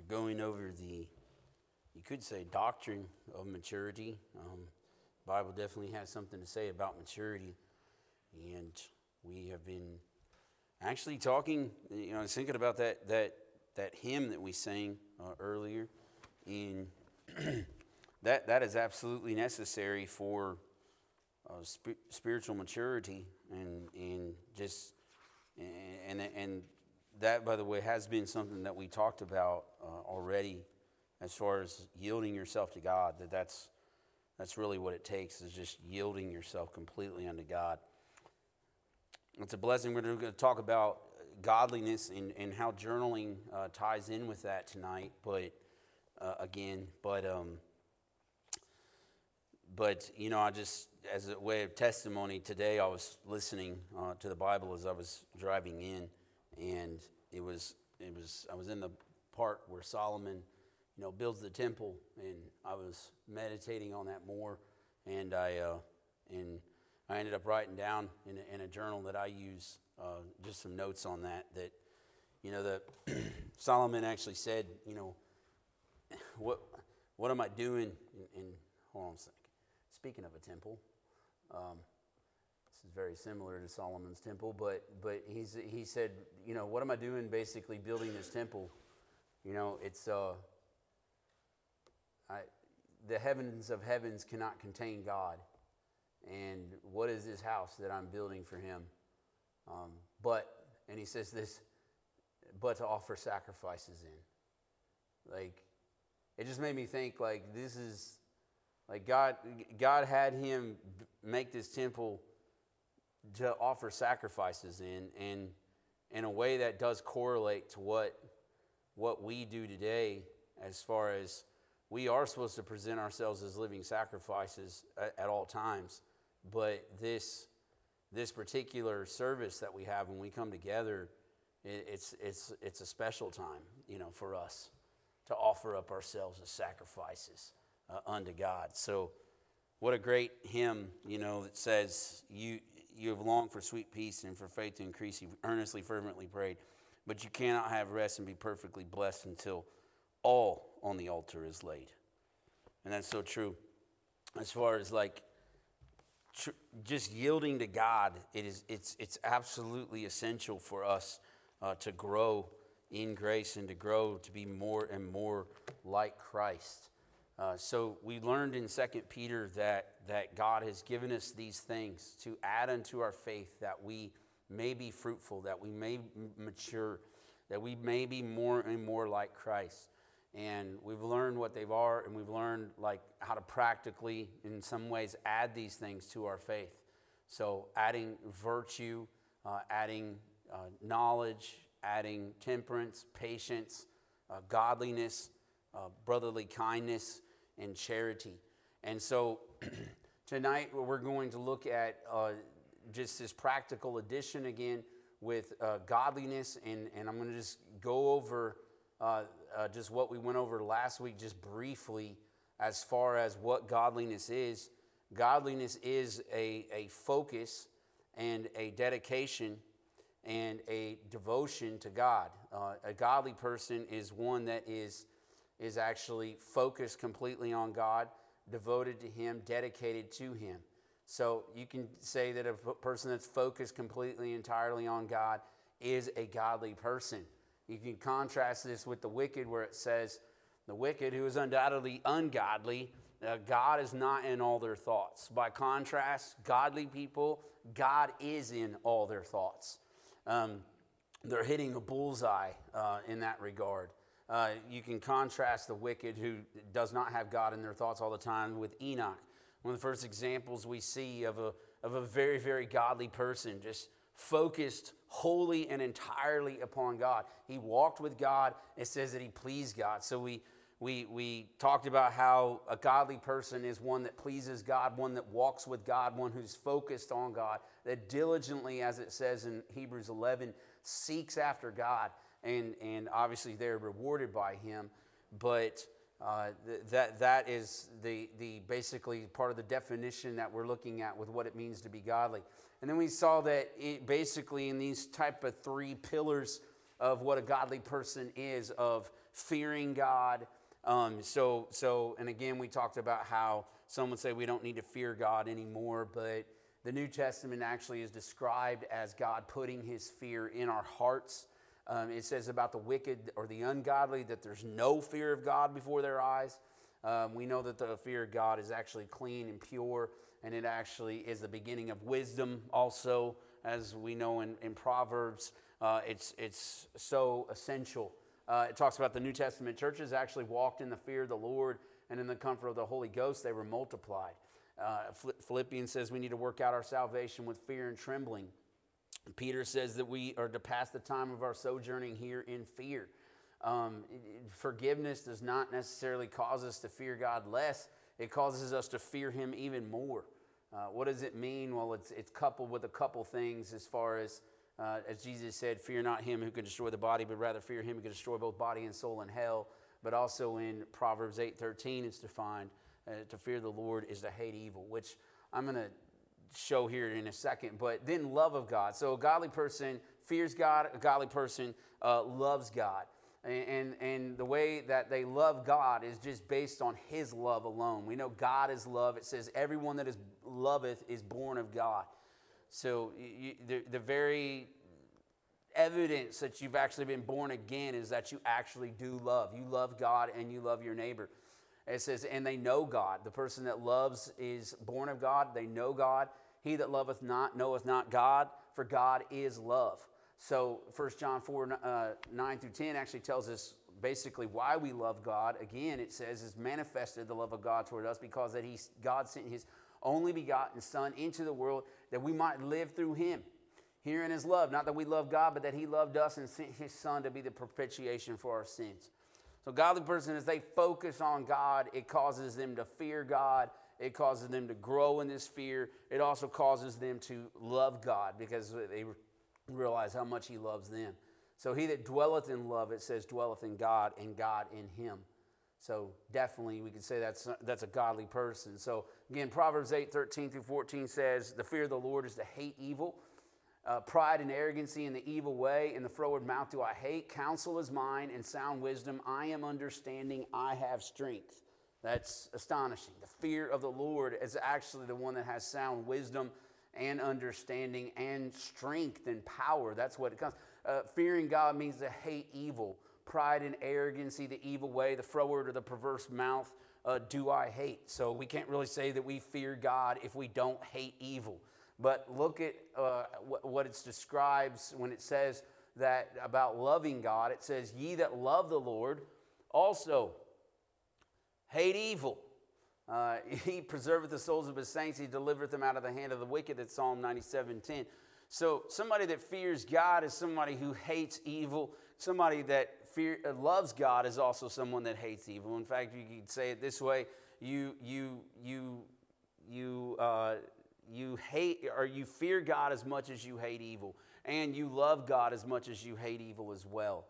going over you could say, doctrine of maturity. Bible definitely has something to say about maturity. And we have been actually talking, I was thinking about that hymn that we sang earlier. And that is absolutely necessary for spiritual maturity and that, by the way, has been something that we talked about already, as far as yielding yourself to God. That's really what it takes, is just yielding yourself completely unto God. It's a blessing. We're going to talk about godliness and how journaling ties in with that tonight. But I just, as a way of testimony, today I was listening to the Bible as I was driving in, and I was in the part where Solomon, builds the temple, and I was meditating on that more, and I ended up writing down in a journal that I use just some notes on that Solomon actually said, what am I doing in hold on a second. Speaking of a temple, this is very similar to Solomon's temple, but he said, what am I doing basically building this temple? It's the heavens of heavens cannot contain God. And what is this house that I'm building for him? And he says this, but to offer sacrifices in. Like, it just made me think, like, this is, like, God had him make this temple to offer sacrifices in a way that does correlate to what we do today, as far as we are supposed to present ourselves as living sacrifices at all times. But this particular service that we have when we come together, it's a special time, for us to offer up ourselves as sacrifices unto God. So what a great hymn, that says, you have longed for sweet peace and for faith to increase. You've earnestly, fervently prayed, but you cannot have rest and be perfectly blessed until all on the altar is laid. And that's so true. As far as just yielding to God, it's absolutely essential for us to grow in grace and to grow to be more and more like Christ. So we learned in 2 Peter that God has given us these things to add unto our faith, that we may be fruitful, that we may mature, that we may be more and more like Christ. And we've learned what they are, and we've learned how to practically, in some ways, add these things to our faith. So adding virtue, adding knowledge, adding temperance, patience, godliness, brotherly kindness, and charity. And so tonight we're going to look at just this practical addition again with godliness, and I'm going to just go over just what we went over last week, just briefly, as far as what godliness is. Godliness is a focus and a dedication and a devotion to God. A godly person is one that is actually focused completely on God, devoted to Him, dedicated to Him. So you can say that a person that's focused completely, entirely on God is a godly person. You can contrast this with the wicked, where it says, the wicked, who is undoubtedly ungodly, God is not in all their thoughts. By contrast, godly people, God is in all their thoughts. They're hitting a bullseye in that regard. You can contrast the wicked, who does not have God in their thoughts all the time, with Enoch. One of the first examples we see of a very, very godly person, just focused wholly and entirely upon God. He walked with God. It says that he pleased God. So we talked about how a godly person is one that pleases God, one that walks with God, one who's focused on God, that diligently, as it says in Hebrews 11, seeks after God. And obviously they're rewarded by Him. But that is the basically part of the definition that we're looking at with what it means to be godly. And then we saw that basically in these type of three pillars of what a godly person is, of fearing God. And again, we talked about how some would say we don't need to fear God anymore, but the New Testament actually is described as God putting his fear in our hearts. It says about the wicked or the ungodly that there's no fear of God before their eyes. We know that the fear of God is actually clean and pure, and it actually is the beginning of wisdom also, as we know in Proverbs. It's so essential. It talks about the New Testament churches actually walked in the fear of the Lord, and in the comfort of the Holy Ghost they were multiplied. Philippians says we need to work out our salvation with fear and trembling. Peter says that we are to pass the time of our sojourning here in fear. Forgiveness does not necessarily cause us to fear God less. It causes us to fear him even more. What does it mean? Well, it's coupled with a couple things as far as Jesus said, fear not him who can destroy the body, but rather fear him who can destroy both body and soul in hell. But also in Proverbs 8:13, it's defined, to fear the Lord is to hate evil, which I'm going to show here in a second. But then love of God. So a godly person fears God, a godly person loves God. And the way that they love God is just based on his love alone. We know God is love. It says everyone that loveth is born of God. So the very evidence that you've actually been born again is that you actually do love. You love God and you love your neighbor. It says, and they know God. The person that loves is born of God. They know God. He that loveth not knoweth not God, for God is love. So 1 John 4, 9 through 10 actually tells us basically why we love God. Again, it says, is manifested the love of God toward us because that God sent his only begotten Son into the world that we might live through him. Herein is love, not that we love God, but that he loved us and sent his Son to be the propitiation for our sins. So godly person, as they focus on God, it causes them to fear God. It causes them to grow in this fear. It also causes them to love God because they realize how much he loves them. So he that dwelleth in love, it says, dwelleth in God and God in him. So definitely we can say that's a godly person. So again, Proverbs 8:13 through 14 says, the fear of the Lord is to hate evil. Pride and arrogancy in the evil way, and the froward mouth do I hate. Counsel is mine, and sound wisdom. I am understanding, I have strength. That's astonishing. The fear of the Lord is actually the one that has sound wisdom and understanding and strength and power. That's what it comes. Fearing God means to hate evil. Pride and arrogancy, the evil way, the froward or the perverse mouth do I hate. So we can't really say that we fear God if we don't hate evil. But look at what it describes when it says that about loving God. It says, ye that love the Lord also hate evil. He preserveth the souls of his saints. He delivereth them out of the hand of the wicked. That's Psalm 97:10. So somebody that fears God is somebody who hates evil. Somebody that loves God is also someone that hates evil. In fact, you could say it this way: you hate, or you fear God as much as you hate evil, and you love God as much as you hate evil as well.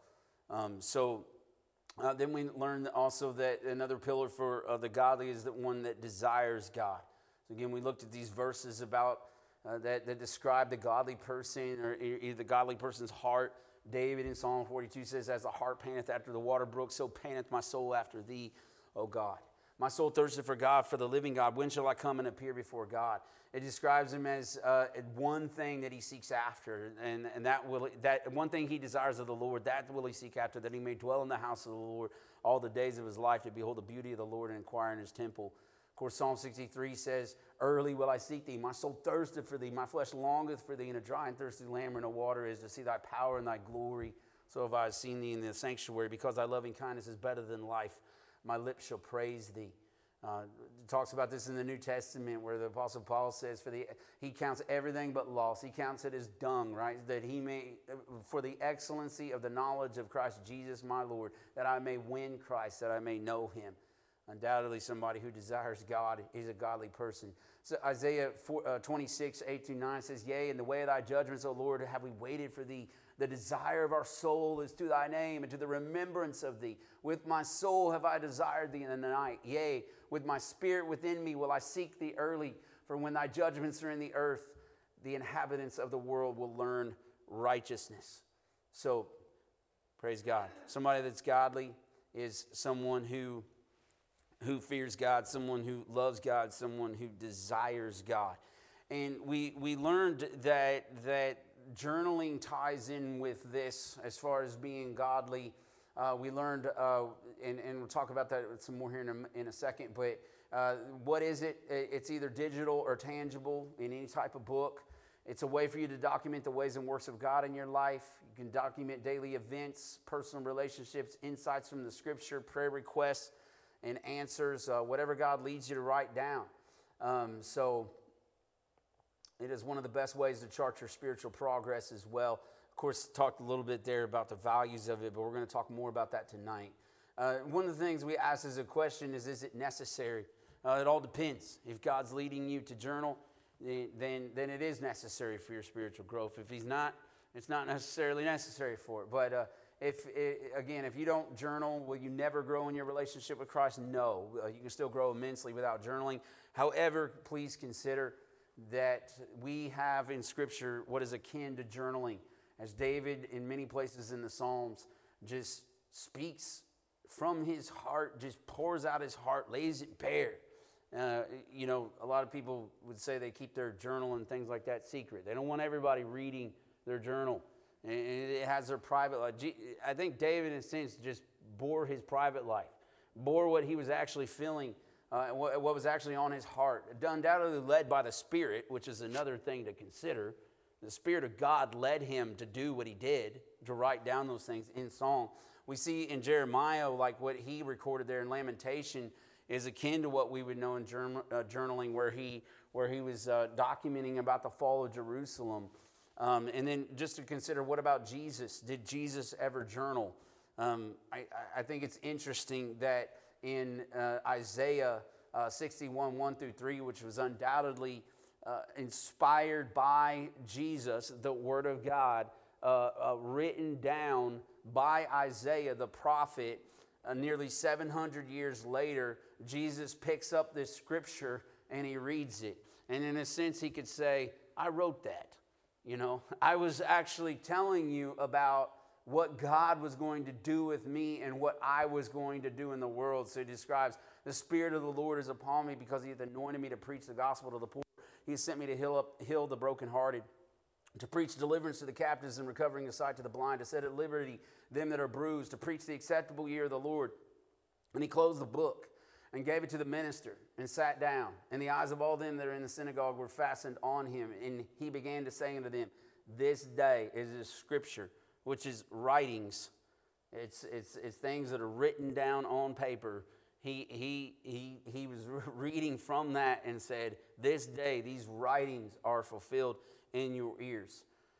Then we learn also that another pillar for the godly is the one that desires God. So again, we looked at these verses about that describe the godly person, or the godly person's heart. David in Psalm 42 says, as the hart panteth after the water brook, so panteth my soul after thee, O God. My soul thirsteth for God, for the living God. When shall I come and appear before God? It describes him as one thing that he seeks after, and that one thing he desires of the Lord, that will he seek after, that he may dwell in the house of the Lord all the days of his life, to behold the beauty of the Lord and inquire in his temple. Of course, Psalm 63 says, early will I seek thee. My soul thirsteth for thee. My flesh longeth for thee in a dry and thirsty land where no water is, to see thy power and thy glory. So have I seen thee in the sanctuary, because thy loving kindness is better than life. My lips shall praise thee. It talks about this in the New Testament, where the Apostle Paul says, he counts everything but loss. He counts it as dung, right? That he may, for the excellency of the knowledge of Christ Jesus my Lord, that I may win Christ, that I may know him. Undoubtedly, somebody who desires God is a godly person. So Isaiah 26:8-9 says, yea, in the way of thy judgments, O Lord, have we waited for thee. The desire of our soul is to thy name and to the remembrance of thee. With my soul have I desired thee in the night. Yea, with my spirit within me will I seek thee early. For when thy judgments are in the earth, the inhabitants of the world will learn righteousness. So Praise God. Somebody that's godly is someone who fears God, someone who loves God, someone who desires God. And we learned that journaling ties in with this as far as being godly. We learned, and we'll talk about that some more here in a second, but what is it? It's either digital or tangible in any type of book. It's a way for you to document the ways and works of God in your life. You can document daily events, personal relationships, insights from the Scripture, prayer requests, and answers, whatever God leads you to write down. So it is one of the best ways to chart your spiritual progress as well. Of course, talked a little bit there about the values of it, but we're going to talk more about that tonight. One of the things we ask as a question is it necessary? It all depends. If God's leading you to journal, then it is necessary for your spiritual growth. If He's not, it's not necessarily necessary for it. But if you don't journal, will you never grow in your relationship with Christ? No. You can still grow immensely without journaling. However, please consider that we have in Scripture what is akin to journaling. As David, in many places in the Psalms, just speaks from his heart, just pours out his heart, lays it bare. A lot of people would say they keep their journal and things like that secret. They don't want everybody reading their journal. And it has their private life. I think David, in a sense, just bore his private life, bore what he was actually feeling, what was actually on his heart. Undoubtedly led by the Spirit, which is another thing to consider. The Spirit of God led him to do what he did, to write down those things in song. We see in Jeremiah, like what he recorded there in Lamentation, is akin to what we would know in journaling, where he was documenting about the fall of Jerusalem. And then just to consider, what about Jesus? Did Jesus ever journal? I think it's interesting that in Isaiah 61, 1 through 3, which was undoubtedly inspired by Jesus, the Word of God, written down by Isaiah the prophet, nearly 700 years later, Jesus picks up this scripture and he reads it. And in a sense, he could say, I wrote that. I was actually telling you about what God was going to do with me and what I was going to do in the world. So he describes, the Spirit of the Lord is upon me because He hath anointed me to preach the gospel to the poor. He has sent me to heal the brokenhearted, to preach deliverance to the captives and recovering the sight to the blind, to set at liberty them that are bruised, to preach the acceptable year of the Lord. And he closed the book and gave it to the minister and sat down. And the eyes of all them that are in the synagogue were fastened on him. And he began to say unto them, this day is this scripture, which is writings. It's things that are written down on paper. He was reading from that and said, this day these writings are fulfilled in your ears.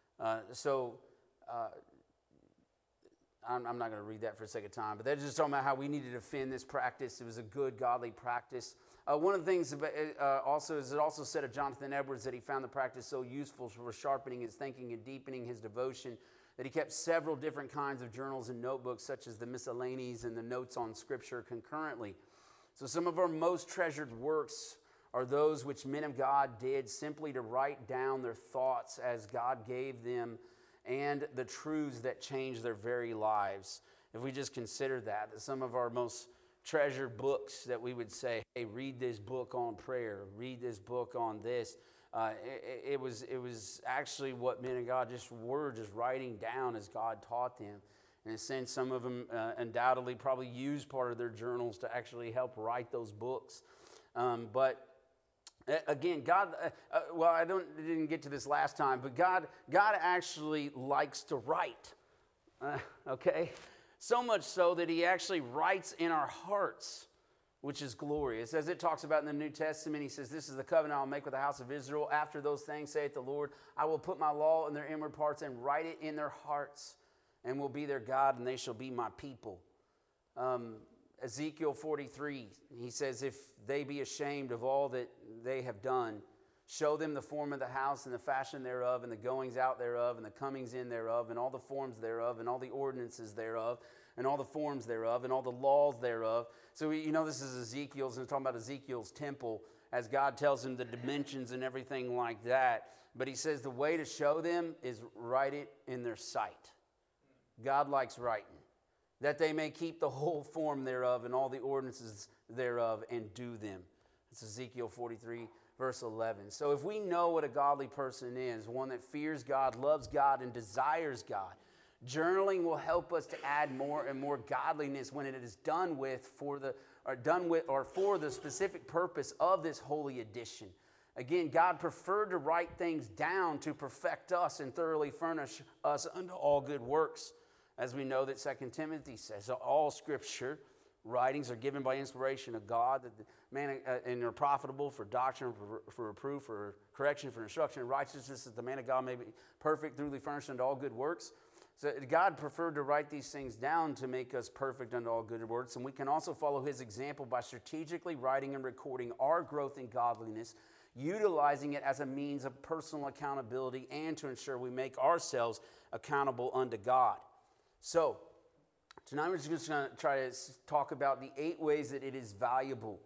I'm not going to read that for a second time, but they're just talking about how we need to defend this practice. It was a good, godly practice. One of the things also is it also said of Jonathan Edwards that he found the practice so useful for sharpening his thinking and deepening his devotion that he kept several different kinds of journals and notebooks, such as the miscellanies and the notes on Scripture concurrently. So some of our most treasured works are those which men of God did simply to write down their thoughts as God gave them and the truths that changed their very lives. If we just consider that some of our most treasured books that we would say, hey, read this book on prayer, read this book on this. It was actually what men of God were just writing down as God taught them. In a sense, some of them undoubtedly probably used part of their journals to actually help write those books. But again, God, didn't get to this last time, but God actually likes to write, okay? So much so that He actually writes in our hearts, which is glorious. As it talks about in the New Testament, He says, this is the covenant I'll make with the house of Israel. After those things, saith the Lord, I will put my law in their inward parts and write it in their hearts, and will be their God, and they shall be my people. Ezekiel 43, he says, if they be ashamed of all that they have done, show them the form of the house and the fashion thereof, and the goings out thereof, and the comings in thereof, and all the forms thereof, and all the ordinances thereof, and all the forms thereof, and all the laws thereof. So this is Ezekiel's, and we're talking about Ezekiel's temple, as God tells him the dimensions and everything like that. But he says the way to show them is write it in their sight. God likes writing, that they may keep the whole form thereof and all the ordinances thereof and do them. It's Ezekiel 43, verse 11. So if we know what a godly person is, one that fears God, loves God, and desires God, journaling will help us to add more and more godliness when it is done for the specific purpose of this holy edition. Again, God preferred to write things down to perfect us and thoroughly furnish us unto all good works. As we know that 2 Timothy says, all Scripture writings are given by inspiration of God, and are profitable for doctrine, for reproof, for correction, for instruction in righteousness, that the man of God may be perfect, thoroughly furnished unto all good works. So God preferred to write these things down to make us perfect unto all good works. And we can also follow his example by strategically writing and recording our growth in godliness, utilizing it as a means of personal accountability and to ensure we make ourselves accountable unto God. So, tonight we're just going to try to talk about the 8 ways that it is valuable.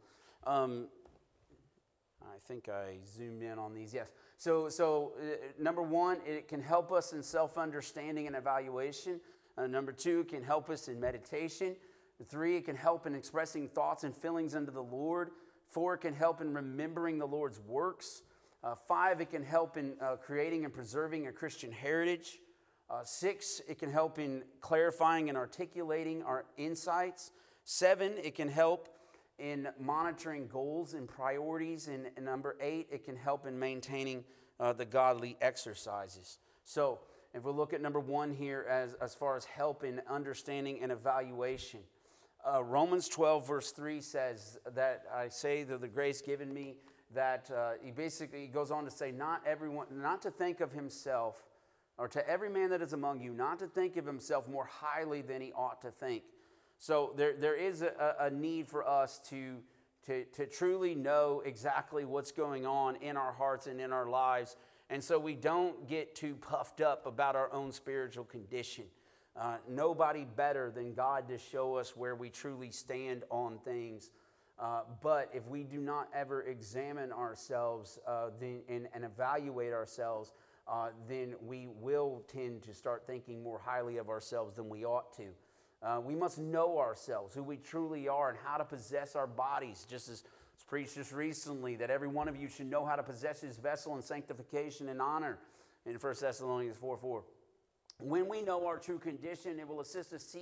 I think I zoomed in on these, yes. So number 1, it can help us in self-understanding and evaluation. Number 2, it can help us in meditation. 3, it can help in expressing thoughts and feelings unto the Lord. 4, it can help in remembering the Lord's works. 5, it can help in creating and preserving a Christian heritage. 6, it can help in clarifying and articulating our insights. 7, it can help in monitoring goals and priorities. And number 8, it can help in maintaining the godly exercises. So if we look at number 1 here as far as help in understanding and evaluation, Romans 12 verse 3 says that I say that the grace given me, that he goes on to say, not to think of himself, or to every man that is among you, not to think of himself more highly than he ought to think. So there is a need for us to truly know exactly what's going on in our hearts and in our lives, and so we don't get too puffed up about our own spiritual condition. Nobody better than God to show us where we truly stand on things. But if we do not ever examine ourselves and evaluate ourselves, then we will tend to start thinking more highly of ourselves than we ought to. We must know ourselves, who we truly are, and how to possess our bodies. Just as was preached just recently, that every one of you should know how to possess his vessel in sanctification and honor in 1 Thessalonians 4:4. When we know our true condition, it will assist us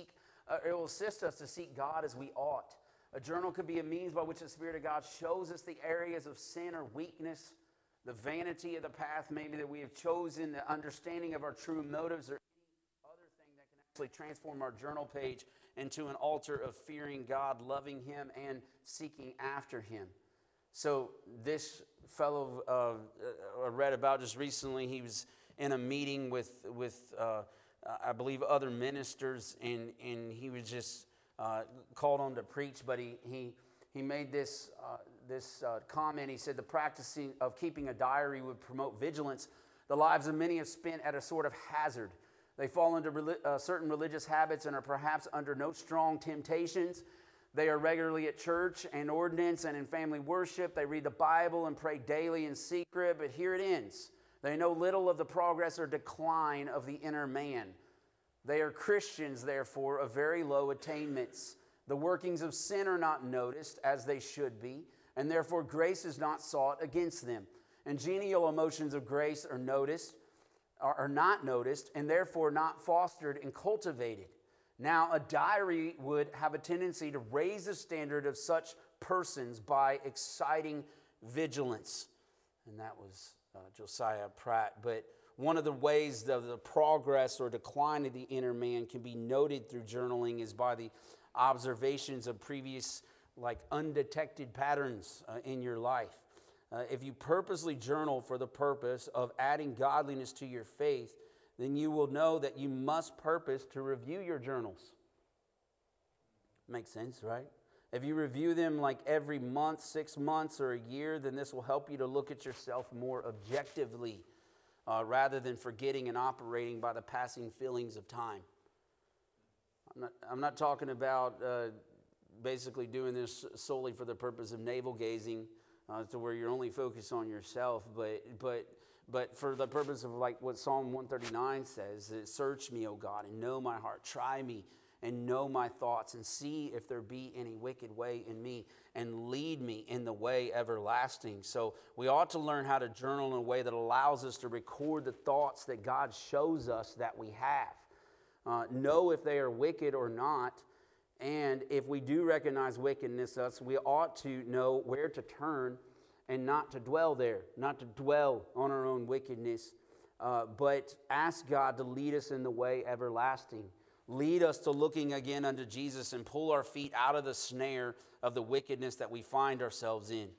to seek God as we ought. A journal could be a means by which the Spirit of God shows us the areas of sin or weakness, the vanity of the path maybe that we have chosen, the understanding of our true motives, or any other thing that can actually transform our journal page into an altar of fearing God, loving him, and seeking after him. So this fellow I read about just recently, he was in a meeting with I believe other ministers, and he was just called on to preach, but he made this comment. He said the practicing of keeping a diary would promote vigilance. The lives of many have spent at a sort of hazard. They fall into certain religious habits and are perhaps under no strong temptations. They are regularly at church and ordinance and in family worship. They read the Bible and pray daily in secret, but here it ends. They know little of the progress or decline of the inner man. They are Christians, therefore, of very low attainments. The workings of sin are not noticed as they should be, and therefore grace is not sought against them. And genial emotions of grace are not noticed, and therefore not fostered and cultivated. Now, a diary would have a tendency to raise the standard of such persons by exciting vigilance. And that was Josiah Pratt. But one of the ways that the progress or decline of the inner man can be noted through journaling is by the observations of previous, undetected patterns in your life. If you purposely journal for the purpose of adding godliness to your faith, then you will know that you must purpose to review your journals. Makes sense, right? If you review them every month, 6 months, or a year, then this will help you to look at yourself more objectively rather than forgetting and operating by the passing feelings of time. I'm not talking about basically doing this solely for the purpose of navel gazing to where you're only focused on yourself, but But for the purpose of like what Psalm 139 says, search me, O God, and know my heart. Try me and know my thoughts, and see if there be any wicked way in me, and lead me in the way everlasting. So we ought to learn how to journal in a way that allows us to record the thoughts that God shows us that we have. Know if they are wicked or not. And if we do recognize wickedness in us, we ought to know where to turn and not to dwell there, not to dwell on our own wickedness, but ask God to lead us in the way everlasting. Lead us to looking again unto Jesus and pull our feet out of the snare of the wickedness that we find ourselves in.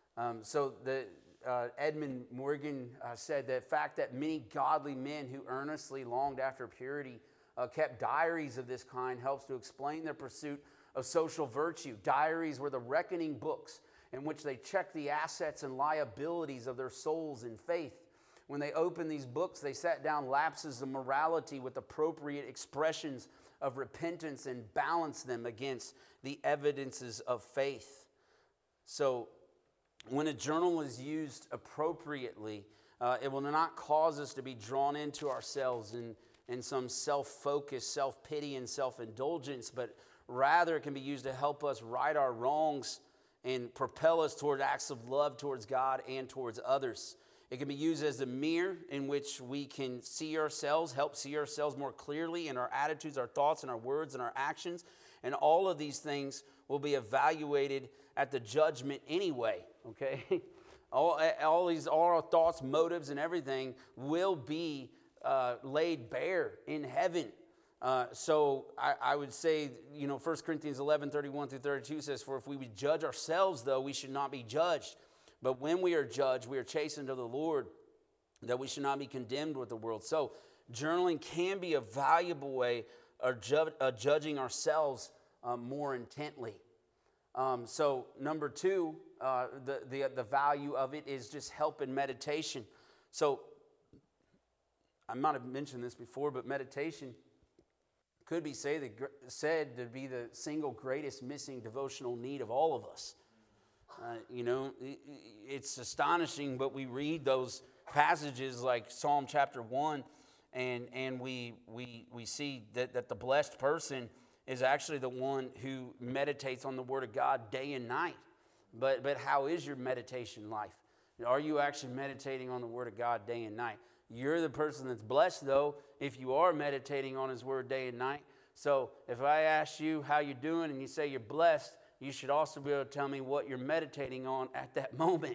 Edmund Morgan said the fact that many godly men who earnestly longed after purity kept diaries of this kind helps to explain their pursuit of social virtue. Diaries were the reckoning books in which they checked the assets and liabilities of their souls in faith. When they opened these books, they set down lapses of morality with appropriate expressions of repentance and balanced them against the evidences of faith. So when a journal is used appropriately, it will not cause us to be drawn into ourselves in some self-focus, self-pity, and self-indulgence, but rather it can be used to help us right our wrongs and propel us toward acts of love towards God and towards others. It can be used as a mirror in which we can see ourselves, help see ourselves more clearly in our attitudes, our thoughts, and our words and our actions. And all of these things will be evaluated at the judgment anyway, okay? All our thoughts, motives, and everything will be laid bare in heaven. So I would say, 1 Corinthians 11, 31 through 32 says, for if we would judge ourselves, though, we should not be judged. But when we are judged, we are chastened of the Lord, that we should not be condemned with the world. So journaling can be a valuable way of judging ourselves more intently. So number two, the value of it is just help in meditation. So I might have mentioned this before, but meditation could be said to be the single greatest missing devotional need of all of us. It's astonishing, but we read those passages like Psalm chapter 1, and we see that the blessed person is actually the one who meditates on the Word of God day and night. But how is your meditation life? Are you actually meditating on the Word of God day and night? You're the person that's blessed, though, if you are meditating on His Word day and night. So if I ask you how you're doing and you say you're blessed, you should also be able to tell me what you're meditating on at that moment.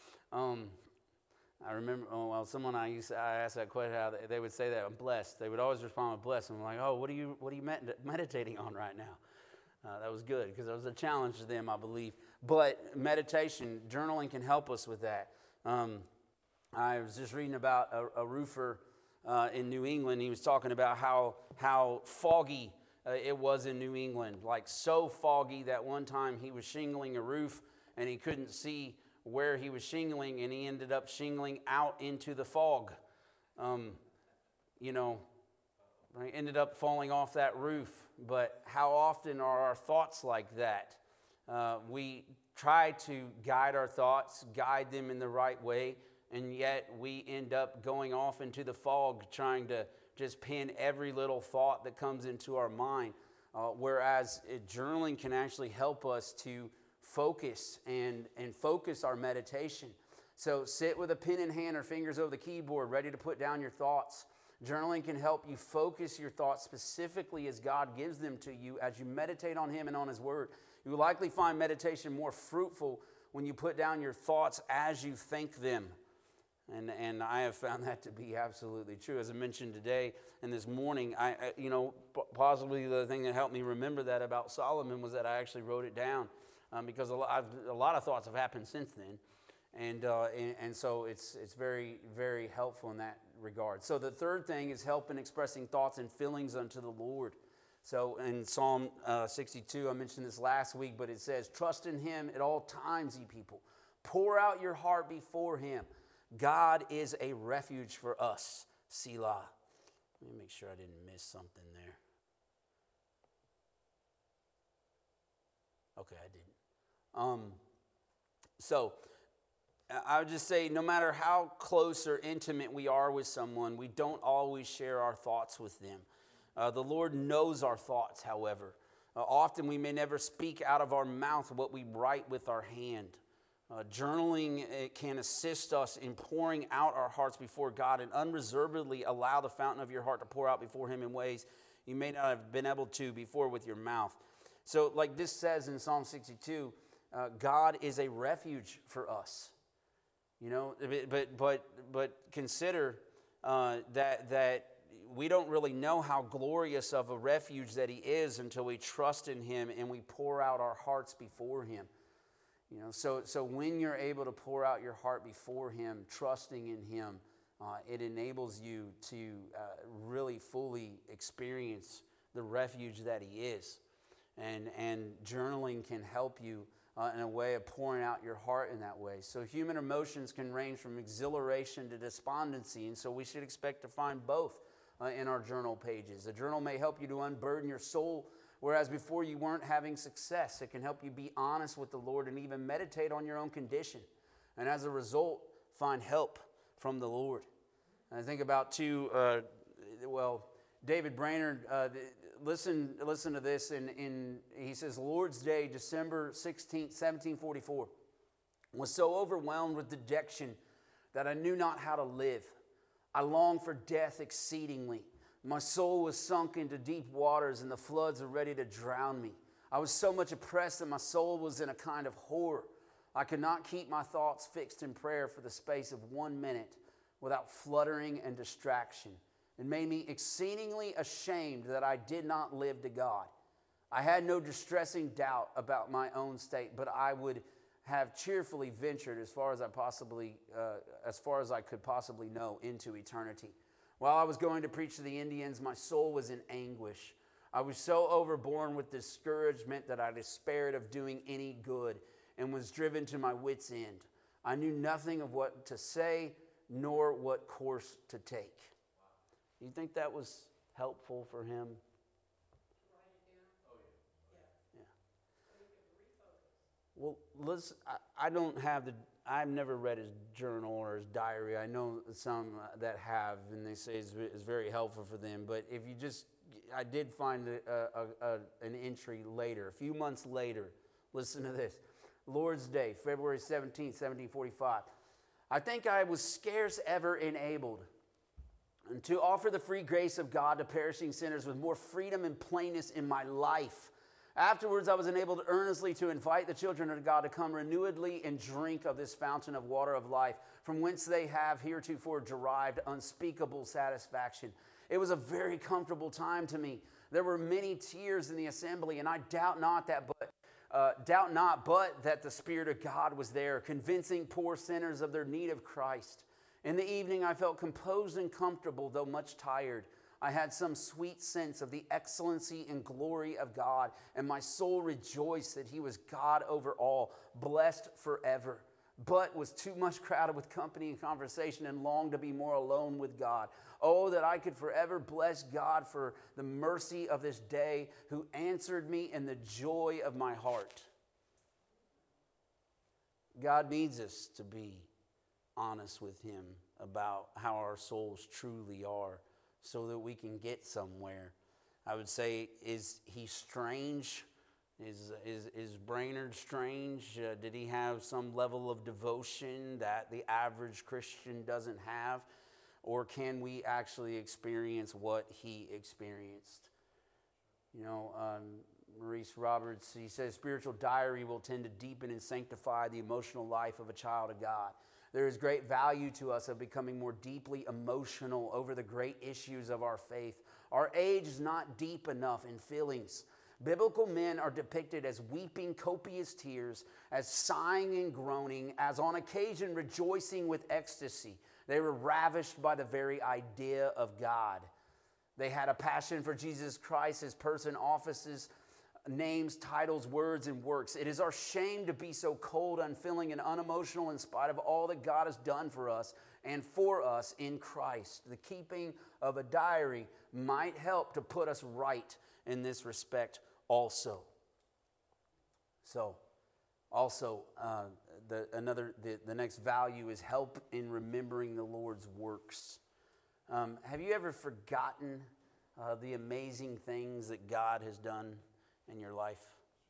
I remember, someone I asked that question, how they would say that, I'm blessed. They would always respond with blessed. I'm like, oh, what are you meditating on right now? That was good, because it was a challenge to them, I believe. But meditation, journaling can help us with that. I was just reading about a roofer in New England. He was talking about how foggy it was in New England, like so foggy that one time he was shingling a roof and he couldn't see where he was shingling, and he ended up shingling out into the fog. Ended up falling off that roof. But how often are our thoughts like that? We try to guide our thoughts, guide them in the right way, and yet we end up going off into the fog trying to just pin every little thought that comes into our mind. Whereas journaling can actually help us to focus and focus our meditation. So sit with a pen in hand or fingers over the keyboard, ready to put down your thoughts. Journaling can help you focus your thoughts specifically as God gives them to you as you meditate on Him and on His Word. You will likely find meditation more fruitful when you put down your thoughts as you think them. And I have found that to be absolutely true. As I mentioned today and this morning, possibly the thing that helped me remember that about Solomon was that I actually wrote it down, because a lot of thoughts have happened since then. And so it's very, very helpful in that regard. So the third thing is help in expressing thoughts and feelings unto the Lord. So in Psalm 62, I mentioned this last week, but it says, trust in Him at all times, ye people. Pour out your heart before Him. God is a refuge for us. Selah. Let me make sure I didn't miss something there. Okay, I didn't. So I would just say, no matter how close or intimate we are with someone, we don't always share our thoughts with them. The Lord knows our thoughts, however. Often we may never speak out of our mouth what we write with our hand. Journaling it can assist us in pouring out our hearts before God and unreservedly allow the fountain of your heart to pour out before Him in ways you may not have been able to before with your mouth. So like this says in Psalm 62, God is a refuge for us. You know, but consider that we don't really know how glorious of a refuge that He is until we trust in Him and we pour out our hearts before Him. You know, so when you're able to pour out your heart before Him, trusting in Him, it enables you to really fully experience the refuge that He is. And journaling can help you in a way of pouring out your heart in that way. So human emotions can range from exhilaration to despondency, and so we should expect to find both in our journal pages. A journal may help you to unburden your soul, whereas before you weren't having success. It can help you be honest with the Lord and even meditate on your own condition, and as a result, find help from the Lord. And I think about David Brainerd, listen to this. He says, Lord's Day, December 16th, 1744, was so overwhelmed with dejection that I knew not how to live. I longed for death exceedingly. My soul was sunk into deep waters, and the floods were ready to drown me. I was so much oppressed that my soul was in a kind of horror. I could not keep my thoughts fixed in prayer for the space of 1 minute without fluttering and distraction. It made me exceedingly ashamed that I did not live to God. I had no distressing doubt about my own state, but I would have cheerfully ventured as far as I could possibly know into eternity. While I was going to preach to the Indians, my soul was in anguish. I was so overborne with discouragement that I despaired of doing any good and was driven to my wits' end. I knew nothing of what to say nor what course to take. Do you think that was helpful for him? Yeah. Well, listen, I've never read his journal or his diary. I know some that have, and they say it's very helpful for them. But if you I did find an entry later, a few months later. Listen to this. Lord's Day, February 17th, 1745. I think I was scarce ever enabled to offer the free grace of God to perishing sinners with more freedom and plainness in my life. Afterwards, I was enabled earnestly to invite the children of God to come renewedly and drink of this fountain of water of life, from whence they have heretofore derived unspeakable satisfaction. It was a very comfortable time to me. There were many tears in the assembly, and I doubt not but that the Spirit of God was there, convincing poor sinners of their need of Christ. In the evening, I felt composed and comfortable, though much tired. I had some sweet sense of the excellency and glory of God, and my soul rejoiced that He was God over all, blessed forever, but was too much crowded with company and conversation and longed to be more alone with God. Oh, that I could forever bless God for the mercy of this day, who answered me in the joy of my heart. God needs us to be honest with Him about how our souls truly are so that we can get somewhere. I would say, is he strange? Is Brainerd strange? Did he have some level of devotion that the average Christian doesn't have? Or can we actually experience what he experienced? You know, Maurice Roberts, he says, spiritual diary will tend to deepen and sanctify the emotional life of a child of God. There is great value to us of becoming more deeply emotional over the great issues of our faith. Our age is not deep enough in feelings. Biblical men are depicted as weeping copious tears, as sighing and groaning, as on occasion rejoicing with ecstasy. They were ravished by the very idea of God. They had a passion for Jesus Christ, His person, offices, names, titles, words, and works. It is our shame to be so cold, unfeeling, and unemotional in spite of all that God has done for us and for us in Christ. The keeping of a diary might help to put us right in this respect also. So, Also, the next value is help in remembering the Lord's works. Have you ever forgotten the amazing things that God has done in your life?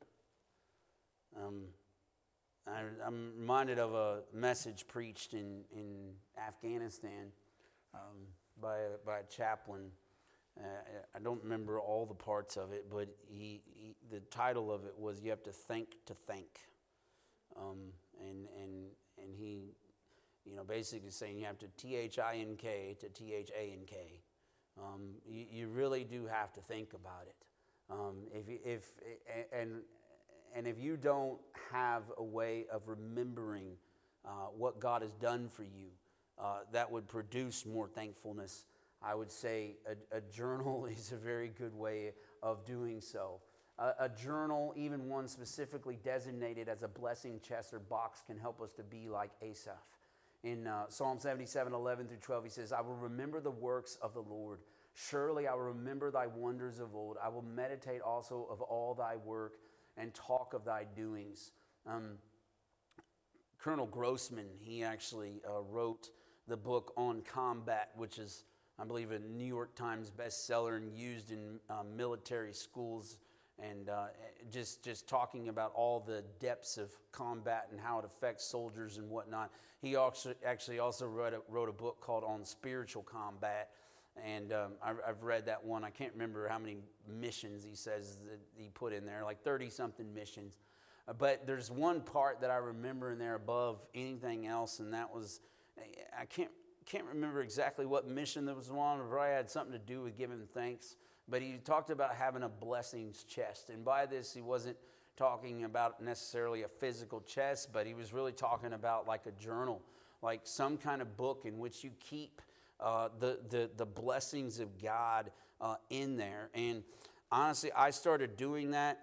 I'm reminded of a message preached in Afghanistan by a chaplain. I don't remember all the parts of it, but the title of it was "You Have to Think to Thank," and he, basically saying you have to THINK to THANK. You really do have to think about it. If you don't have a way of remembering what God has done for you, that would produce more thankfulness. I would say a journal is a very good way of doing so. A journal, even one specifically designated as a blessing chest or box, can help us to be like Asaph. In Psalm 77, 11 through 12, he says, I will remember the works of the Lord. Surely I will remember thy wonders of old. I will meditate also of all thy work and talk of thy doings. Colonel Grossman, he actually wrote the book On Combat, which is, I believe, a New York Times bestseller and used in military schools, and just talking about all the depths of combat and how it affects soldiers and whatnot. He actually also wrote a book called On Spiritual Combat, and I've read that one. I can't remember how many missions he says that he put in there, like 30-something missions. But there's one part that I remember in there above anything else, and that was, I can't remember exactly what mission that was on. It probably had something to do with giving thanks. But he talked about having a blessings chest. And by this, he wasn't talking about necessarily a physical chest, but he was really talking about like a journal, like some kind of book in which you keep the blessings of God in there. And honestly, I started doing that.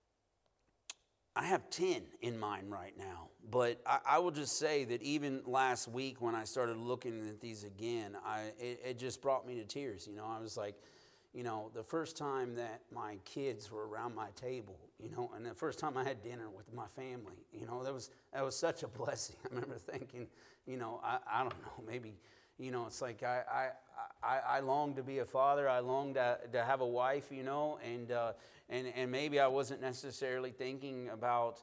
I have 10 in mine right now, but I will just say that even last week when I started looking at these again, it just brought me to tears. I was like, the first time that my kids were around my table, and the first time I had dinner with my family, that was such a blessing. I remember thinking, I don't know, maybe, it's like I long to be a father. I long to have a wife, and maybe I wasn't necessarily thinking about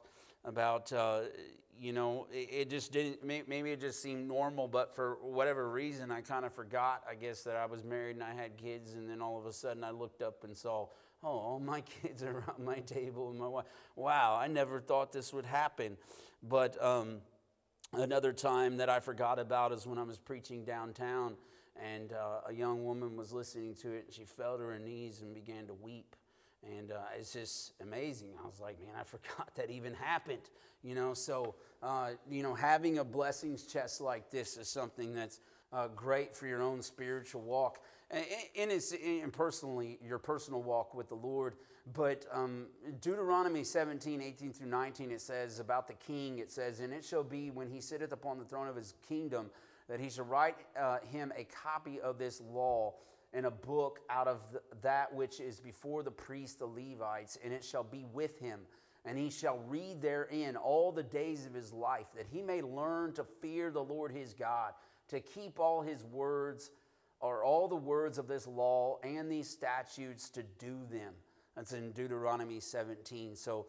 it just didn't, maybe it just seemed normal, but for whatever reason, I kind of forgot, I guess, that I was married and I had kids, and then all of a sudden I looked up and saw, all my kids are around my table and my wife. Wow, I never thought this would happen. But another time that I forgot about is when I was preaching downtown, and a young woman was listening to it, and she fell to her knees and began to weep. And it's just amazing. I was like, man, I forgot that even happened. So having a blessings chest like this is something that's great for your own spiritual walk, and personally, your personal walk with the Lord. But Deuteronomy 17, 18 through 19, it says about the king, it says, and it shall be when he sitteth upon the throne of his kingdom, that he shall write him a copy of this law in a book out of that which is before the priests, the Levites, and it shall be with him. And he shall read therein all the days of his life, that he may learn to fear the Lord his God, to keep all his words, or all the words of this law and these statutes, to do them. That's in Deuteronomy 17. So,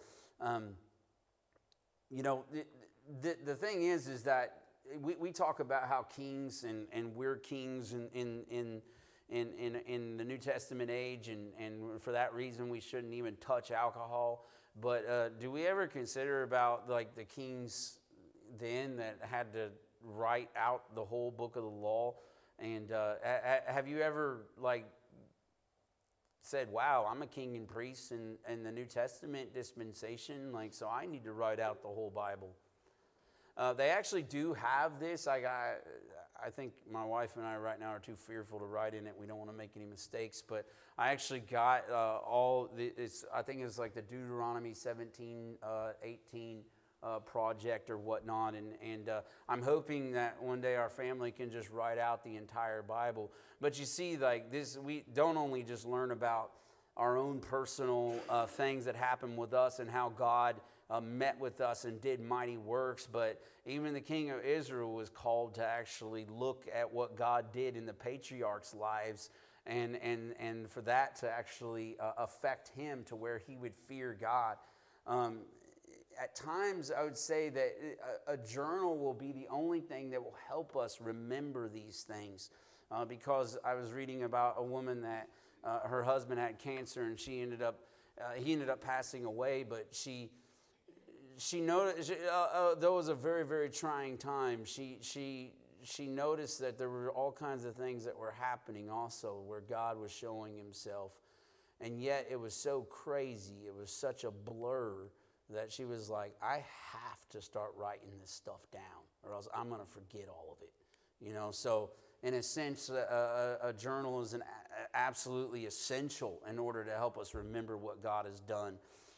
the thing is that we talk about how kings and we're kings in the New Testament age, and for that reason we shouldn't even touch alcohol. But do we ever consider about like the kings then that had to write out the whole book of the law? And have you ever said, wow, I'm a king and priest in the New Testament dispensation, so I need to write out the whole Bible? They actually do have this. I think my wife and I right now are too fearful to write in it. We don't want to make any mistakes. But I actually got I think it's like the Deuteronomy 17, 18 project or whatnot. And I'm hoping that one day our family can just write out the entire Bible. But you see, like this, we don't only just learn about our own personal things that happened with us and how God met with us and did mighty works. But even the king of Israel was called to actually look at what God did in the patriarchs' lives, and for that to actually affect him to where he would fear God. At times, I would say that a journal will be the only thing that will help us remember these things. Because I was reading about a woman that her husband had cancer, and he ended up passing away. But she noticed, though it was a very, very trying time, she noticed that there were all kinds of things that were happening also where God was showing himself. And yet it was so crazy, it was such a blur, that she was like, I have to start writing this stuff down or else I'm going to forget all of it. So in a sense, a journal is absolutely essential in order to help us remember what God has done.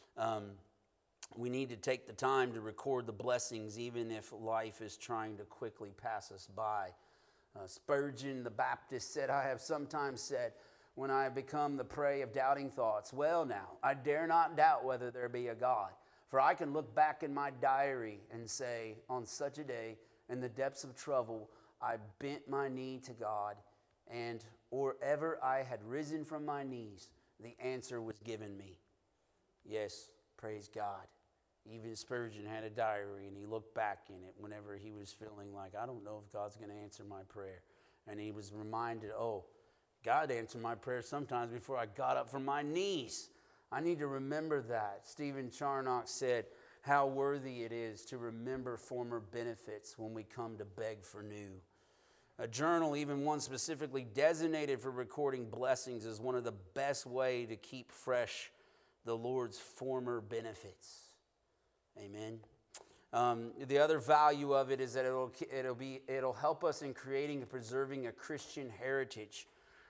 We need to take the time to record the blessings even if life is trying to quickly pass us by. Spurgeon the Baptist said, I have sometimes said, when I have become the prey of doubting thoughts, well now, I dare not doubt whether there be a God. For I can look back in my diary and say, on such a day, in the depths of trouble, I bent my knee to God, and or ever I had risen from my knees, the answer was given me. Yes, praise God. Even Spurgeon had a diary, and he looked back in it whenever he was feeling like, I don't know if God's going to answer my prayer. And he was reminded, God answered my prayer sometimes before I got up from my knees. I need to remember that. Stephen Charnock said, how worthy it is to remember former benefits when we come to beg for new. A journal, even one specifically designated for recording blessings, is one of the best way to keep fresh the Lord's former benefits. Amen. The other value of it is that it'll help us in creating and preserving a Christian heritage.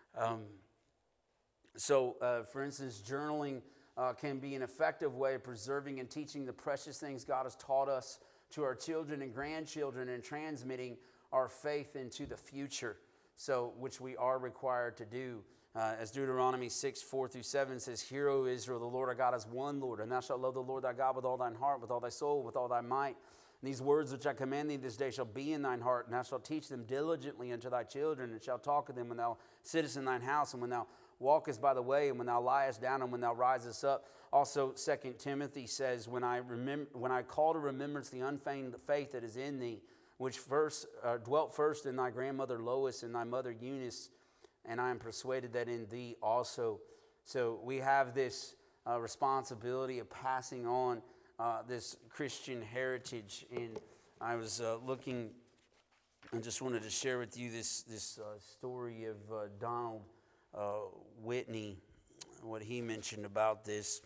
For instance, journaling can be an effective way of preserving and teaching the precious things God has taught us to our children and grandchildren, and transmitting our faith into the future, which we are required to do. As Deuteronomy 6:4-7 says, Hear, O Israel, the Lord our God is one Lord, and thou shalt love the Lord thy God with all thine heart, with all thy soul, with all thy might. And these words which I command thee this day shall be in thine heart, and thou shalt teach them diligently unto thy children, and shalt talk of them when thou sittest in thine house, and when thou walkest by the way, and when thou liest down, and when thou risest up. Also 2 Timothy says, when I call to remembrance the unfeigned faith that is in thee, which dwelt first in thy grandmother Lois and thy mother Eunice, and I am persuaded that in thee also. So we have this responsibility of passing on this Christian heritage. And I was looking, I just wanted to share with you this story of Donald Whitney, what he mentioned about this.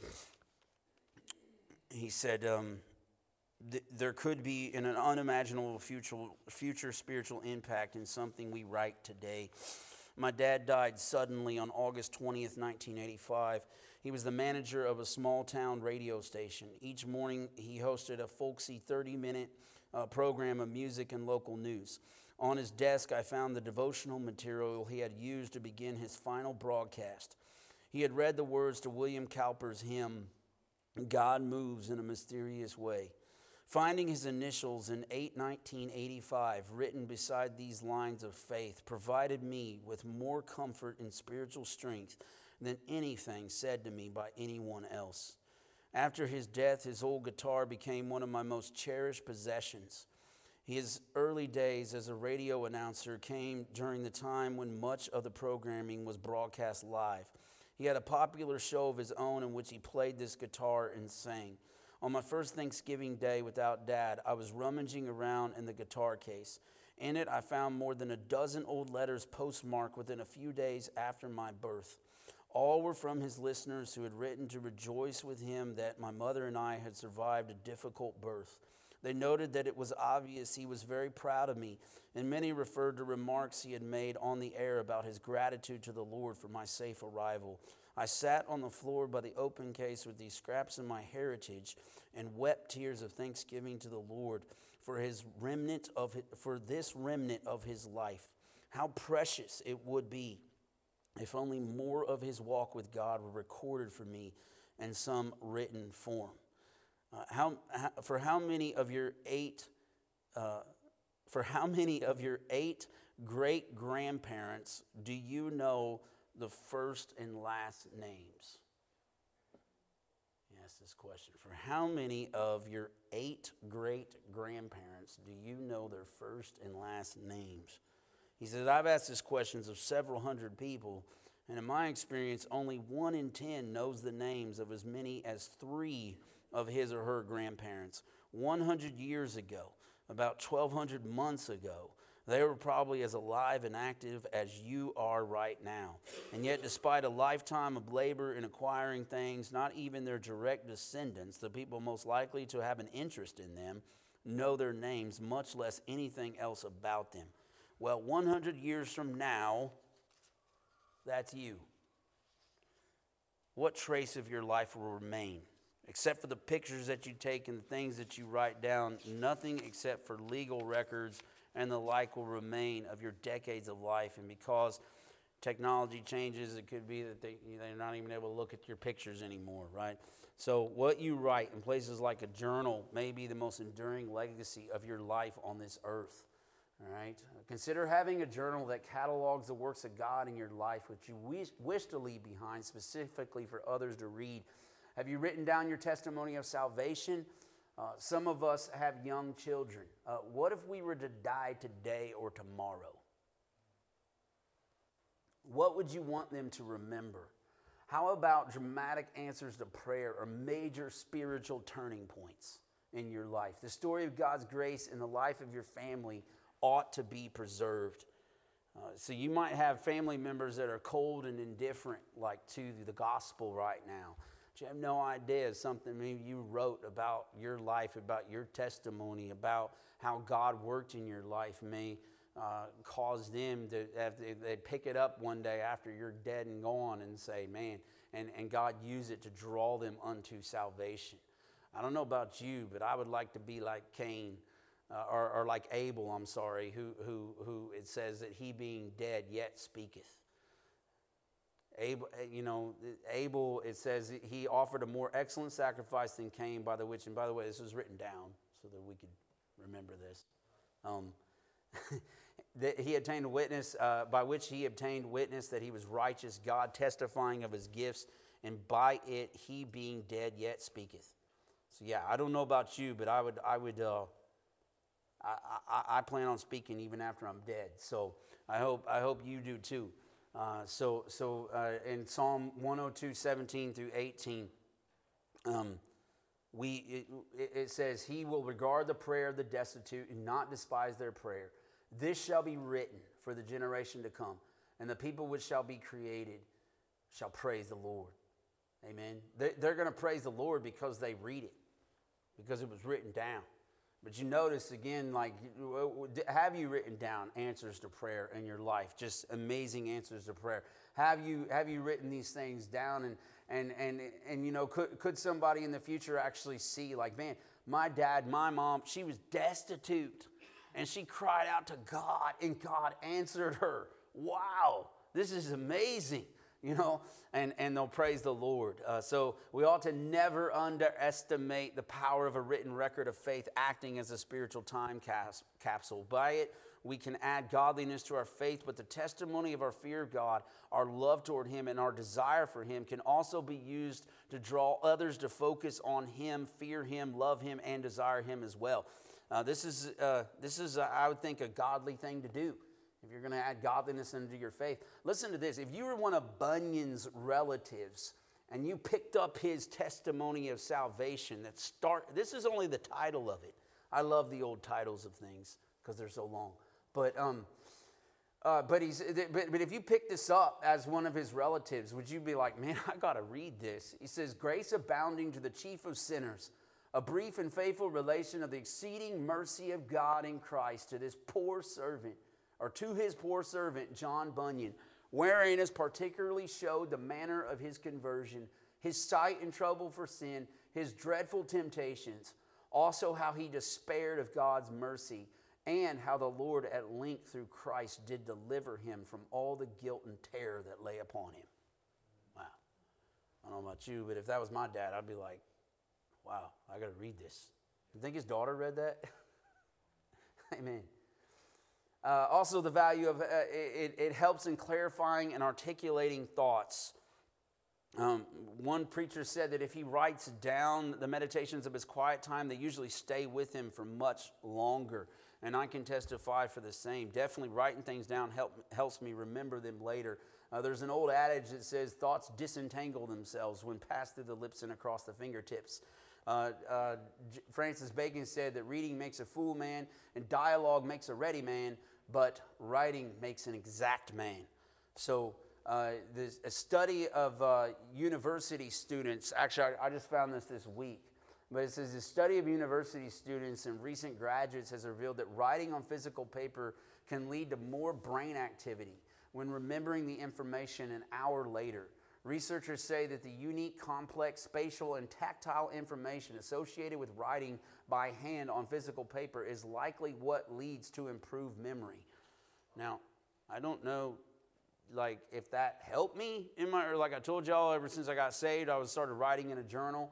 He said, there could be an unimaginable future spiritual impact in something we write today. My dad died suddenly on August 20th, 1985. He was the manager of a small-town radio station. Each morning, he hosted a folksy 30-minute program of music and local news. On his desk, I found the devotional material he had used to begin his final broadcast. He had read the words to William Cowper's hymn, God Moves in a Mysterious Way. Finding his initials in 8/1985 written beside these lines of faith provided me with more comfort and spiritual strength than anything said to me by anyone else. After his death, his old guitar became one of my most cherished possessions. His early days as a radio announcer came during the time when much of the programming was broadcast live. He had a popular show of his own in which he played this guitar and sang. On my first Thanksgiving day without Dad, I was rummaging around in the guitar case. In it, I found more than a dozen old letters postmarked within a few days after my birth. All were from his listeners who had written to rejoice with him that my mother and I had survived a difficult birth. They noted that it was obvious he was very proud of me, and many referred to remarks he had made on the air about his gratitude to the Lord for my safe arrival. I sat on the floor by the open case with these scraps of my heritage and wept tears of thanksgiving to the Lord for this remnant of his life. How precious it would be If only more of his walk with God were recorded for me in some written form. For how many of your eight great grandparents do you know the first and last names? Ask this question. For how many of your 8 great grandparents do you know their first and last names? He says, I've asked these questions of several hundred people, and in my experience, only 1 in 10 knows the names of as many as 3 of his or her grandparents. 100 years ago, about 1,200 months ago, they were probably as alive and active as you are right now. And yet, despite a lifetime of labor in acquiring things, not even their direct descendants, the people most likely to have an interest in them, know their names, much less anything else about them. Well, 100 years from now, that's you. What trace of your life will remain? Except for the pictures that you take and the things that you write down, nothing except for legal records and the like will remain of your decades of life. And because technology changes, it could be that they're not even able to look at your pictures anymore, right? So what you write in places like a journal may be the most enduring legacy of your life on this earth, all right? Consider having a journal that catalogs the works of God in your life, which you wish to leave behind specifically for others to read. Have you written down your testimony of salvation? Some of us have young children. What if we were to die today or tomorrow? What would you want them to remember? How about dramatic answers to prayer or major spiritual turning points in your life? The story of God's grace in the life of your family ought to be preserved. So you might have family members that are cold and indifferent, like to the gospel right now. But you have no idea something maybe you wrote about your life, about your testimony, about how God worked in your life may cause them to they'd pick it up one day after you're dead and gone and say, man, and God use it to draw them unto salvation. I don't know about you, but I would like to be like Cain, or like Abel, I'm sorry, who it says that he being dead yet speaketh. Abel, it says he offered a more excellent sacrifice than Cain, by the which, and by the way, this was written down so that we could remember this. That he obtained a witness, by which he obtained witness that he was righteous, God testifying of his gifts, and by it he being dead yet speaketh. So yeah, I don't know about you, but I plan on speaking even after I'm dead. So I hope you do too. So in Psalm 102, 17 through 18, it says, he will regard the prayer of the destitute and not despise their prayer. This shall be written for the generation to come, and the people which shall be created shall praise the Lord. Amen. They're going to praise the Lord because they read it, because it was written down. But you notice again, like, have you written down answers to prayer in your life? Just amazing answers to prayer. Have you written these things down? And you know, could somebody in the future actually see, like, man, my dad, my mom, she was destitute, and she cried out to God, and God answered her. Wow, this is amazing. You know, and they'll praise the Lord. So we ought to never underestimate the power of a written record of faith acting as a spiritual time capsule. By it, we can add godliness to our faith, but the testimony of our fear of God, our love toward Him, and our desire for Him can also be used to draw others to focus on Him, fear Him, love Him, and desire Him as well. This is I would think, a godly thing to do. If you're going to add godliness into your faith. Listen to this. If you were one of Bunyan's relatives and you picked up his testimony of salvation, this is only the title of it. I love the old titles of things because they're so long. But if you pick this up as one of his relatives, would you be like, man, I got to read this? He says, grace abounding to the chief of sinners, a brief and faithful relation of the exceeding mercy of God in Christ to this poor servant, or to his poor servant, John Bunyan, wherein is particularly showed the manner of his conversion, his sight and trouble for sin, his dreadful temptations, also how he despaired of God's mercy, and how the Lord at length through Christ did deliver him from all the guilt and terror that lay upon him. Wow. I don't know about you, but if that was my dad, I'd be like, wow, I got to read this. You think his daughter read that? Amen. Also, the value of it helps in clarifying and articulating thoughts. One preacher said that if he writes down the meditations of his quiet time, they usually stay with him for much longer. And I can testify for the same. Definitely writing things down helps me remember them later. There's an old adage that says thoughts disentangle themselves when passed through the lips and across the fingertips. Francis Bacon said that reading makes a fool man and dialogue makes a ready man, but writing makes an exact man. So there's a study of university students. Actually, I just found this week. But it says the study of university students and recent graduates has revealed that writing on physical paper can lead to more brain activity when remembering the information an hour later. Researchers say that the unique, complex, spatial, and tactile information associated with writing by hand on physical paper is likely what leads to improved memory. Now, I don't know, like, if that helped me in my, or like I told y'all, ever since I got saved, I started writing in a journal.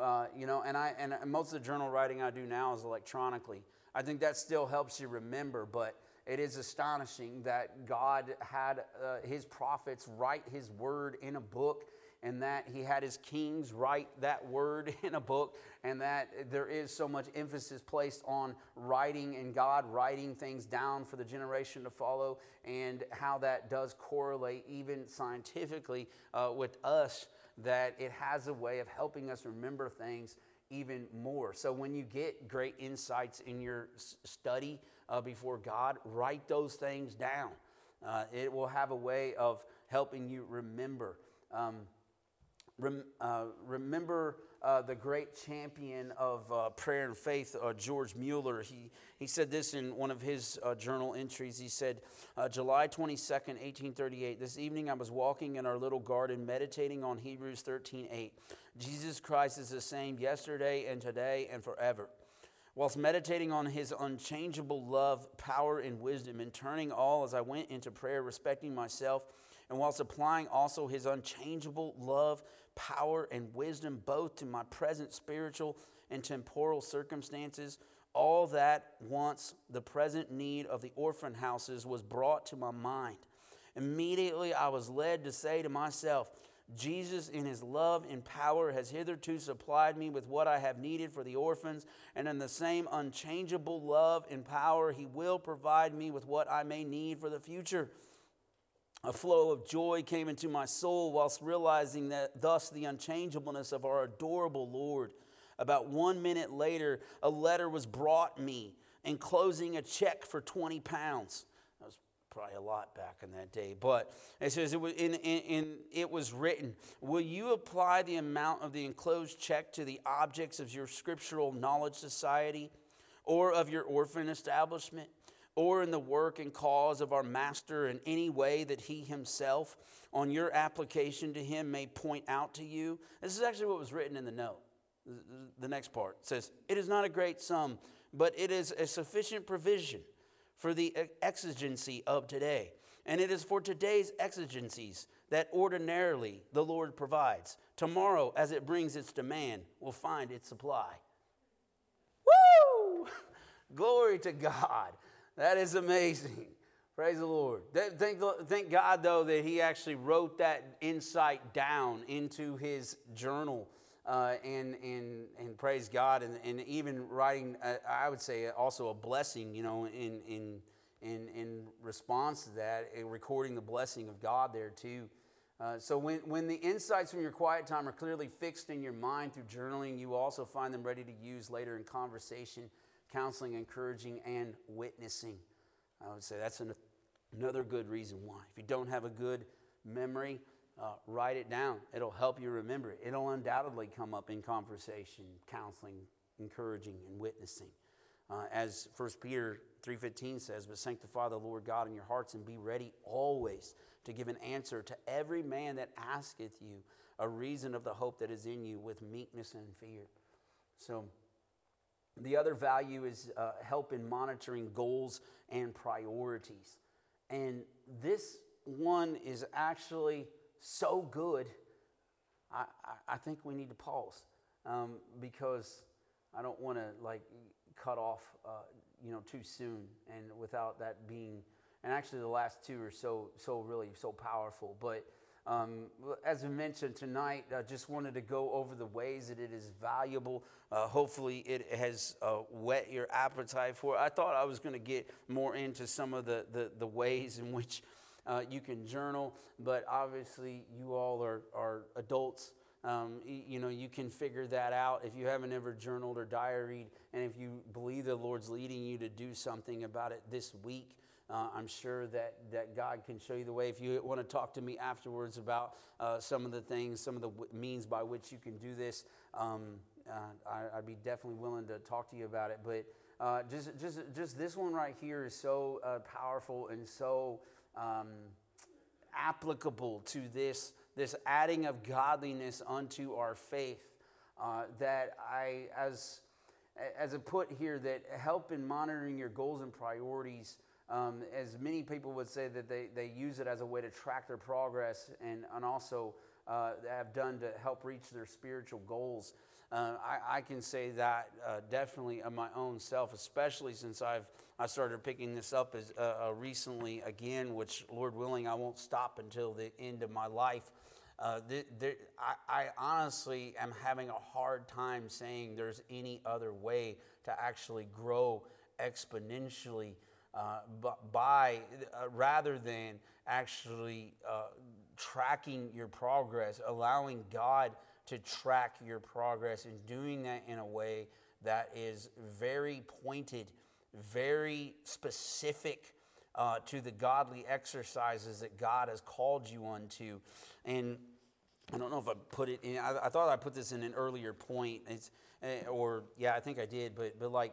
And most of the journal writing I do now is electronically. I think that still helps you remember, but it is astonishing that God had his prophets write his word in a book, and that he had his kings write that word in a book, and that there is so much emphasis placed on writing and God writing things down for the generation to follow, and how that does correlate even scientifically with us, that it has a way of helping us remember things even more. So when you get great insights in your study before God, write those things down. It will have a way of helping you remember. Remember the great champion of prayer and faith, George Mueller. He said this in one of his journal entries. He said, July 22nd, 1838, this evening I was walking in our little garden meditating on Hebrews 13:8. Jesus Christ is the same yesterday and today and forever. Whilst meditating on his unchangeable love, power, and wisdom, and turning all as I went into prayer, respecting myself, and whilst applying also his unchangeable love, power, and wisdom both to my present spiritual and temporal circumstances, all that once the present need of the orphan houses was brought to my mind. Immediately I was led to say to myself, Jesus in his love and power has hitherto supplied me with what I have needed for the orphans, and in the same unchangeable love and power he will provide me with what I may need for the future. A flow of joy came into my soul whilst realizing that thus the unchangeableness of our adorable Lord. About 1 minute later, a letter was brought me enclosing a check for 20 pounds. That was probably a lot back in that day, but it says it was written, will you apply the amount of the enclosed check to the objects of your scriptural knowledge society or of your orphan establishment, or in the work and cause of our master in any way that he himself on your application to him may point out to you? This is actually what was written in the note. The next part says, it is not a great sum, but it is a sufficient provision for the exigency of today. And it is for today's exigencies that ordinarily the Lord provides. Tomorrow, as it brings its demand, will find its supply. Woo! Glory to God. That is amazing. Praise the Lord. Thank God, though, that he actually wrote that insight down into his journal. And praise God, and even writing, I would say also a blessing, in response to that, and recording the blessing of God there too. So when the insights from your quiet time are clearly fixed in your mind through journaling, you also find them ready to use later in conversation, counseling, encouraging, and witnessing. I would say that's another good reason why. If you don't have a good memory, write it down. It'll help you remember it. It'll undoubtedly come up in conversation, counseling, encouraging, and witnessing. As 1 Peter 3:15 says, but sanctify the Lord God in your hearts and be ready always to give an answer to every man that asketh you a reason of the hope that is in you with meekness and fear. So The other value is help in monitoring goals and priorities. And this one is actually so good, I think we need to pause because I don't want to cut off too soon and without that being, and actually the last two are so really so powerful. But as I mentioned tonight, I just wanted to go over the ways that it is valuable. Hopefully it has whet your appetite for it. I thought I was going to get more into some of the ways in which you can journal, but obviously you all are adults. You can figure that out if you haven't ever journaled or diaried, and if you believe the Lord's leading you to do something about it this week. I'm sure that God can show you the way. If you want to talk to me afterwards about some of the things, some of the means by which you can do this, I'd be definitely willing to talk to you about it. But just this one right here is so powerful and so applicable to this adding of godliness unto our faith that as I put here, that help in monitoring your goals and priorities. As many people would say that they use it as a way to track their progress and also have done to help reach their spiritual goals. I can say that definitely of my own self, especially since I started picking this up as recently again, which Lord willing I won't stop until the end of my life. I honestly am having a hard time saying there's any other way to actually grow exponentially rather than actually tracking your progress, allowing God to track your progress, and doing that in a way that is very pointed, very specific to the godly exercises that God has called you unto. And I don't know if I put it in, I thought I put this in an earlier point. I think I did, but like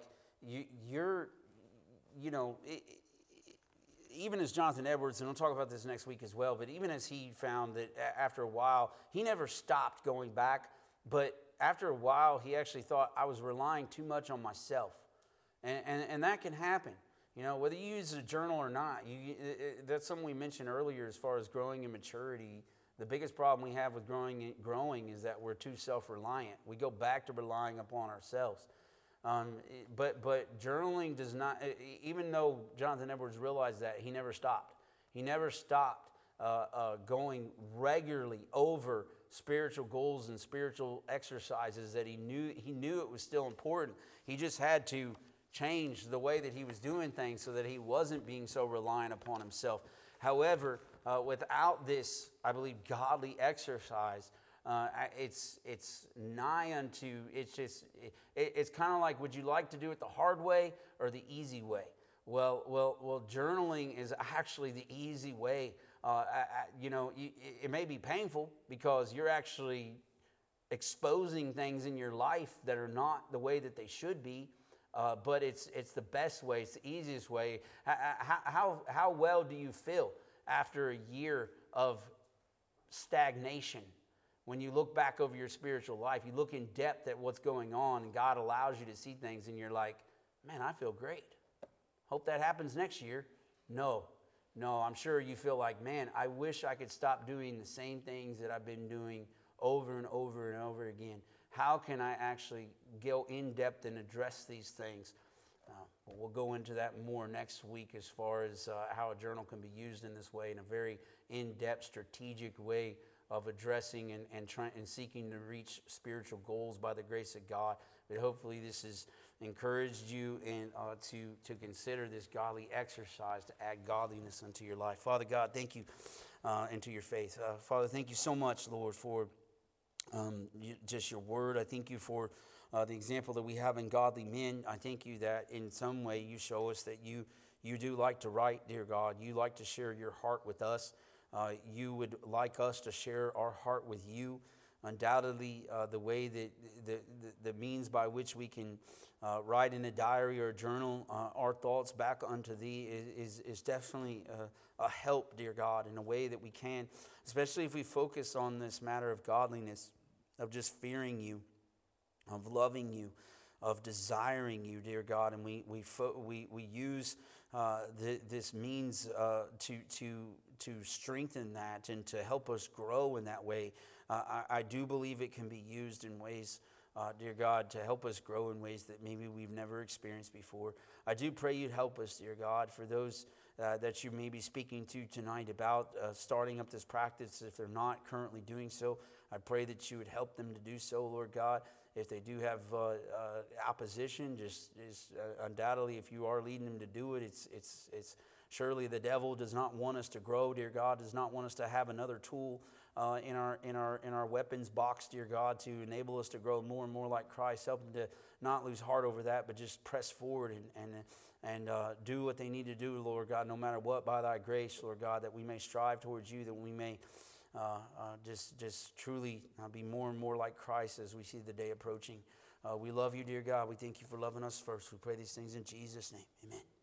even as Jonathan Edwards, and we'll talk about this next week as well, but even as he found that after a while, he never stopped going back, but after a while, he actually thought I was relying too much on myself. And that can happen. Whether you use a journal or not, that's something we mentioned earlier as far as growing in maturity. The biggest problem we have with growing is that we're too self-reliant. We go back to relying upon ourselves. But journaling does not, even though Jonathan Edwards realized that, he never stopped. He never stopped going regularly over spiritual goals and spiritual exercises that he knew it was still important. He just had to change the way that he was doing things so that he wasn't being so reliant upon himself. However, without this, I believe, godly exercise, it's nigh unto, it's kind of like, would you like to do it the hard way or the easy way? Well, journaling is actually the easy way. It may be painful because you're actually exposing things in your life that are not the way that they should be. But it's the best way. It's the easiest way. How well do you feel after a year of stagnation? When you look back over your spiritual life, you look in depth at what's going on, and God allows you to see things, and you're like, man, I feel great. Hope that happens next year. No, I'm sure you feel like, man, I wish I could stop doing the same things that I've been doing over and over and over again. How can I actually go in depth and address these things? We'll go into that more next week as far as how a journal can be used in this way, in a very in-depth, strategic way of addressing and trying and seeking to reach spiritual goals by the grace of God. But hopefully this has encouraged you and to consider this godly exercise to add godliness unto your life. Father God, thank you, into your faith. Father, thank you so much, Lord, for just your word. I thank you for the example that we have in godly men. I thank you that in some way you show us that you do like to write, dear God. You like to share your heart with us. You would like us to share our heart with you. Undoubtedly, the way that the means by which we can write in a diary or a journal our thoughts back unto thee is definitely a help, dear God, in a way that we can, especially if we focus on this matter of godliness, of just fearing you, of loving you, of desiring you, dear God, and we use this means to strengthen that and to help us grow in that way. I do believe it can be used in ways, dear God, to help us grow in ways that maybe we've never experienced before. I do pray you'd help us, dear God, for those that you may be speaking to tonight about starting up this practice. If they're not currently doing so, I pray that you would help them to do so, Lord God. If they do have opposition, just undoubtedly, if you are leading them to do it, it's surely the devil does not want us to grow, dear God, does not want us to have another tool in our weapons box, dear God, to enable us to grow more and more like Christ. Help them to not lose heart over that, but just press forward and do what they need to do, Lord God, no matter what, by thy grace, Lord God, that we may strive towards you, that we may just truly be more and more like Christ as we see the day approaching. We love you, dear God. We thank you for loving us first. We pray these things in Jesus' name. Amen.